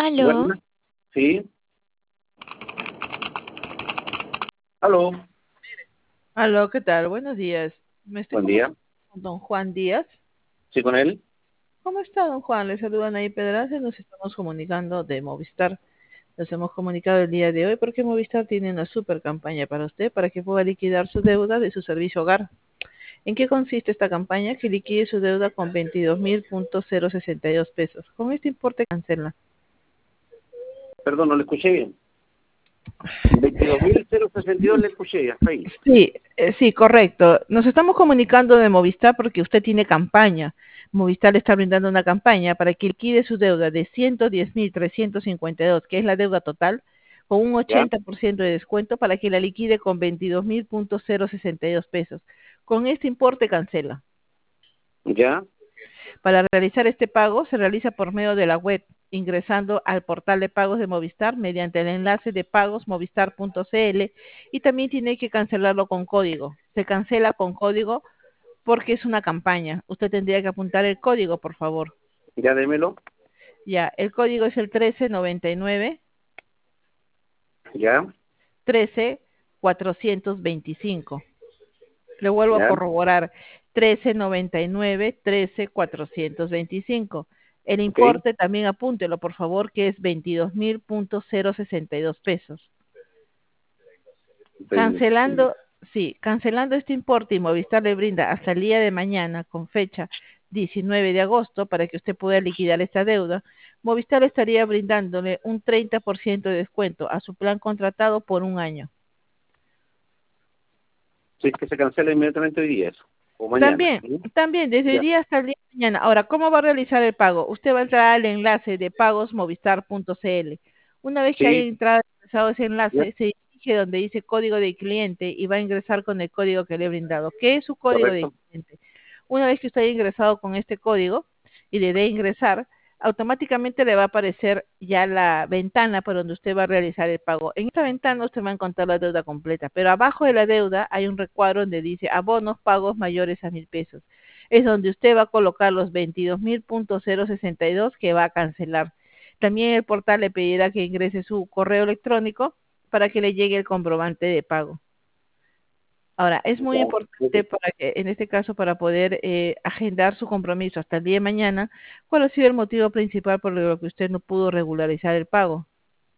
Aló, Buenas, sí. Aló, Aló, ¿qué tal? Buenos días. Me estoy buen día. comunicando con don Juan Díaz. Sí, con él. ¿Cómo está, don Juan? Le saludan ahí Pedraza. Nos estamos comunicando de Movistar. Nos hemos comunicado el día de hoy porque Movistar tiene una super campaña para usted para que pueda liquidar su deuda de su servicio hogar. ¿En qué consiste esta campaña? Que liquide su deuda con 22.062 pesos. Con este importe cancela. Perdón, no le escuché bien. 22.062 le escuché, hasta ahí. Sí, sí, correcto. Nos estamos comunicando de Movistar porque usted tiene campaña. Movistar le está brindando una campaña para que liquide su deuda de 110.352, que es la deuda total, con un ¿Ya? 80% de descuento para que la liquide con 22.062 pesos. Con este importe cancela. ¿Ya? Para realizar este pago se realiza por medio de la web, ingresando al portal de pagos de Movistar mediante el enlace de pagos movistar.cl y también tiene que cancelarlo con código. Se cancela con código porque es una campaña. Usted tendría que apuntar el código, por favor. ¿Ya démelo? Ya, el código es el 1399 ¿Ya? 13425. Le vuelvo a ¿Ya? corroborar, 1399 13425. El Ok. importe también apúntelo, por favor, que es 22.062 pesos. Sí. Cancelando este importe y Movistar le brinda hasta el día de mañana con fecha 19 de agosto para que usted pueda liquidar esta deuda. Movistar estaría brindándole un 30% de descuento a su plan contratado por un año. Sí, es que se cancela inmediatamente hoy día eso. O mañana. También, ¿Sí? también, desde hoy Ya. día hasta el día de mañana. Ahora, ¿cómo va a realizar el pago? Usted va a entrar al enlace de pagosmovistar.cl. Una vez que haya Sí. ingresado ese ¿Ya? enlace, se dirige donde dice código de cliente y va a ingresar con el código que le he brindado. ¿Qué es su código de Correcto. cliente? Una vez que usted haya ingresado con este código y le dé ingresar, automáticamente le va a aparecer ya la ventana por donde usted va a realizar el pago. En esta ventana usted va a encontrar la deuda completa, pero abajo de la deuda hay un recuadro donde dice abonos pagos mayores a 1.000 pesos. Es donde usted va a colocar los 22.062 que va a cancelar. También el portal le pedirá que ingrese su correo electrónico para que le llegue el comprobante de pago. Ahora, es muy Ya. importante para que, en este caso, para poder agendar su compromiso hasta el día de mañana, ¿cuál ha sido el motivo principal por lo que usted no pudo regularizar el pago?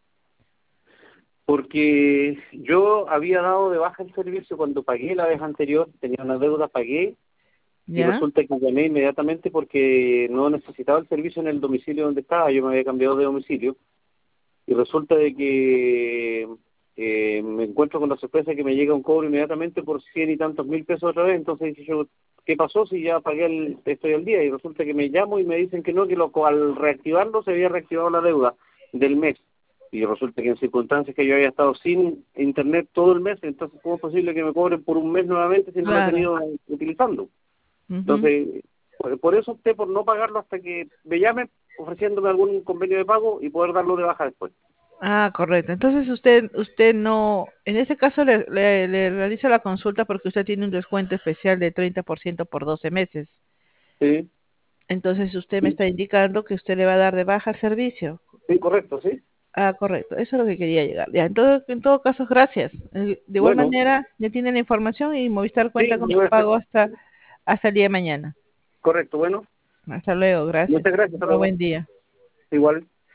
Porque yo había dado de baja el servicio cuando pagué la vez anterior, tenía una deuda, pagué, y ¿Ya? resulta que llamé inmediatamente porque no necesitaba el servicio en el domicilio donde estaba, yo me había cambiado de domicilio, y resulta de que me encuentro con la sorpresa que me llega un cobro inmediatamente por 100 y tantos mil pesos otra vez. Entonces dije yo, ¿qué pasó si ya pagué estoy al día? Y resulta que me llamo y me dicen que no, que al reactivarlo se había reactivado la deuda del mes. Y resulta que en circunstancias que yo había estado sin internet todo el mes, entonces ¿cómo es posible que me cobren por un mes nuevamente si no lo he Claro. tenido utilizando? Ujú. Entonces, por eso opté por no pagarlo hasta que me llamen ofreciéndome algún convenio de pago y poder darlo de baja después. Ah, correcto. Entonces usted no, en este caso le realiza la consulta porque usted tiene un descuento especial de 30% por 12 meses. Sí, Entonces usted me sí, está indicando que usted le va a dar de baja el servicio. sí, correcto, sí. Ah, correcto. Eso es lo que quería llegar. Ya, en todo caso, gracias. De igual Bueno, manera, ya tiene la información y Movistar cuenta sí, con yo su voy a hacer. pago hasta el día de mañana. Correcto, bueno, Hasta luego. Gracias. muchas gracias, hasta Tenga luego. buen día. Igual.